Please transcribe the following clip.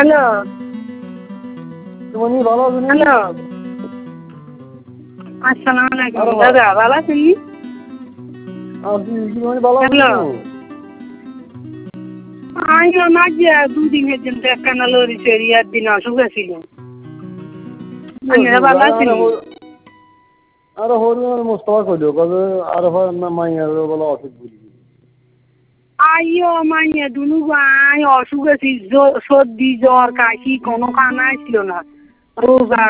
Hello তুমি ভালো আছো? হ্যালো আসসালামু আলাইকুম দাদা ভালো আছেন? তুমি ভালো হ্যালো আছো? আমিও না গিয়া দুদিনের জন্য একখানা লরি সেরিয়ার দিন অসুখ ছিল। আপনারা ভালো আছেন? আরে হরিয়ার মোস্তফা কইলো কবে আর হয় না মাইয়ার বলে অসুখ বুঝি। আইও মাইয়া দুনু ভাই অসুখ আছি, সর্দি জ্বর কাশি কোনো খানা ছিল না। রোগা